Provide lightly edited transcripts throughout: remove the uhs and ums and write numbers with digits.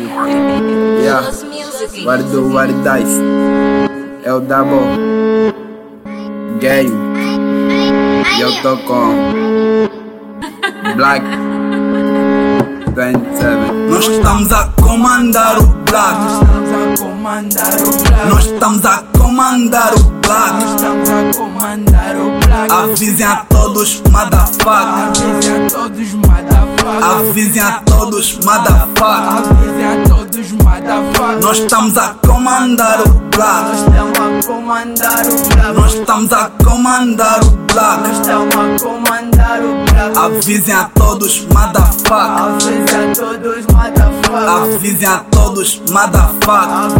you. Yeah, what it dice. É o Double Gay. E eu tô com Black 27. Nós estamos a comandar o Black. Nós estamos a comandar o Black. Avisem a todos, motherfucker. Avisem a todos, motherfucker. Nós estamos a comandar o Black. Nós estamos a comandar o Black. Avisem a todos, motherfucker. Avisem a todos, motherfucker.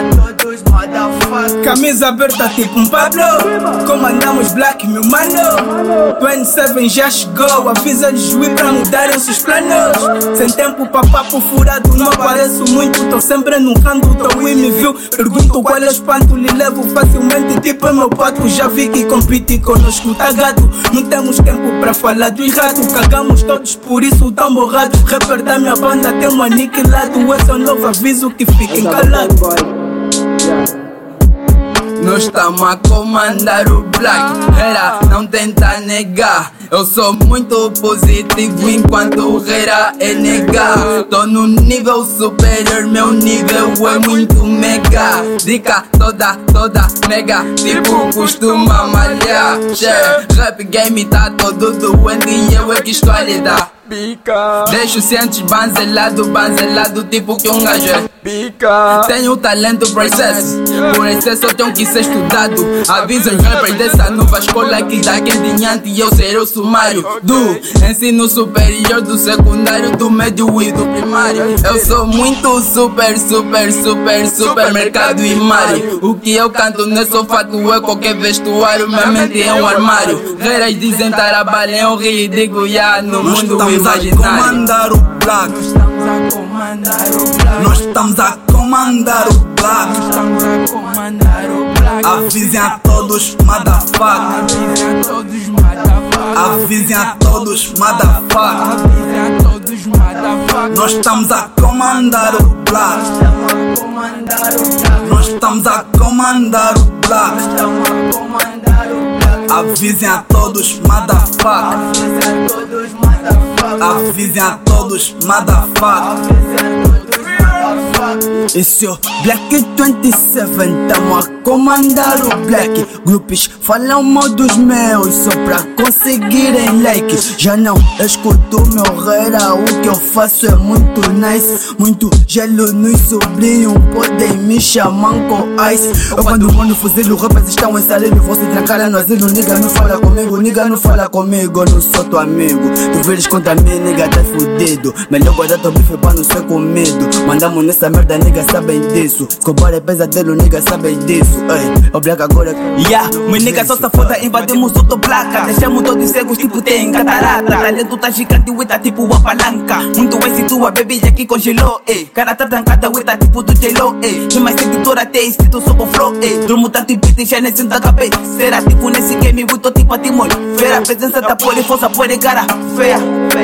Camisa aberta tipo um Pablo. Comandamos Black, meu mano. 27 já chegou. Avisa-lhes o pra mudarem seus planos. Sem tempo pra papo furado. Não apareço muito, tô sempre no canto. Tô e me viu. Pergunto qual é o espanto. Lhe levo facilmente, tipo é meu pato. Já vi que compete conosco, tá gato. Não temos tempo pra falar do errado. Cagamos todos, por isso tão borrado. Rapper da minha banda tem um aniquilado. Esse é o novo aviso que fiquem calados. Nós estamos a comandar o Black. Era, não tenta negar. Eu sou muito positivo enquanto o Rera é negar. Tô no nível superior, meu nível é muito mega. Dica toda mega, tipo costuma malhar. Rap game tá todo doente e eu é que estou a lidar. Deixo cientes banzelado, tipo que um gajo é pica. Tenho talento por excesso eu tenho que ser estudado. Avisem rappers dessa nova escola que daqui em diante eu serei o sumário do ensino superior, do secundário, do médio e do primário. Eu sou muito supermercado e Mario. O que eu canto não é só fato, é qualquer vestuário. Minha mente é um armário. Reiras dizem tarabalha, eu rio e digo ya no mundo imaginário. Comandar o Black. Nós estamos a comandar o Black. Avisem a todos, motherfucker. Avisem a todos, motherfucker. Nós estamos a comandar o Black. Nós estamos a comandar o Black. Avisem a todos, motherfucker. Avisem a todos, motherfucker. Esse é o Black 27, tamo a comandar o Black. Grupos falam mal dos meus só pra conseguirem like. Já não escuto meu Rera, o que eu faço é muito nice. Muito gelo nos sobrinhos, podem me chamar com ice. Eu quando mando fuzil, rappers estão em salino. Vou se trancar no asilo, nigga não fala comigo. Nigga não fala comigo, eu não sou teu amigo. Tu vires contra mim, nigga tá fudido. Melhor guardar teu bife pra não ser com medo. Mandamos nessa merda, nigga sabem disso. Escobar é pesadelo, nigga sabem disso. Ei, o Black agora. Yeah, meu nigga só foda, invadimos outra placa. Deixamos todos cegos, tipo tem catarata. Talento tá gigante, o tá tipo uma palanca. Muito esse tua baby já que congelou. Cara tá trancada, o tá tipo do J-Lo. Tem mais seguidor até escrito só com flow. Durmo tanto em beat, já nem sinto a cabeça. Será tipo nesse game, eu tô tipo a Timor. Fera, presença tá por e força por e cara. Feia.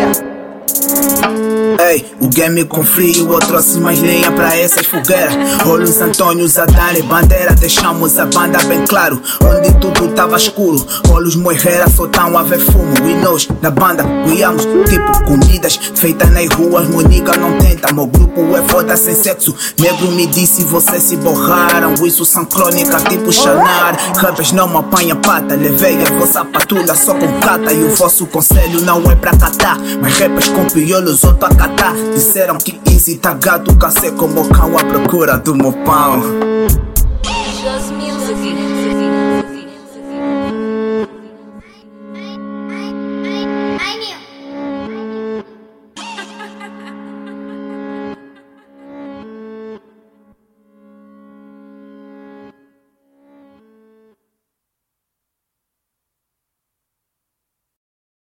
Ei, o game com frio, eu trouxe mais lenha pra essas fogueiras. Rolos Antônios a darem bandeira, deixamos a banda bem claro. Onde tudo tava escuro, rolos Moirreira só tão a ver fumo. E nós, na banda, guiamos tipo comidas feitas nas ruas. Monica não tenta, meu grupo é foda sem sexo. Negro me disse, vocês se borraram. Isso são crônica tipo Xanar. Rappers não me apanha pata, levei a vossa patula só com cata. E o vosso conselho não é pra catar, mas rappers com piolos outro a catar. Disseram que easy tá gato, cacê como cão à procura do meu pão.